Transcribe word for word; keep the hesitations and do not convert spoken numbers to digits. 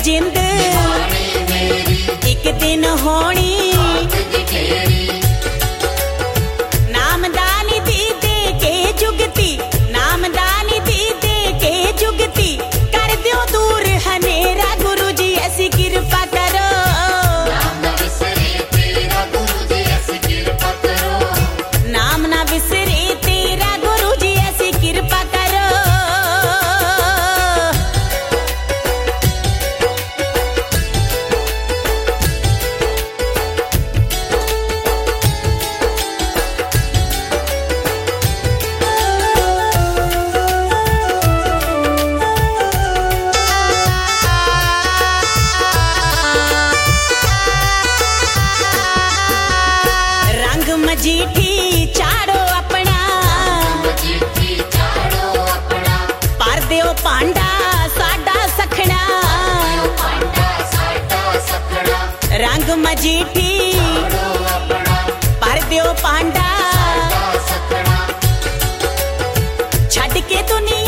जिंद एक दिन होनी नामदानी दी दे के जुगती नामदानी दी दे के जुगती कर दो दूर हनेरा गुरु जी ऐसी कृपा करो नाम ना बिसरे तेरा गुरु जी ऐसी कृपा करो नाम ना बिसरे तेरा गुरु जी ऐसी कृपा करो मजीठी चाड़ो अपना मजीठी चाड़ो अपना पर देओ पांडा साडा सखना पांडा साडा सखना रंग मजीठी चाड़ो अपना पर देओ पांडा साडा सखना छड़ के दुनिया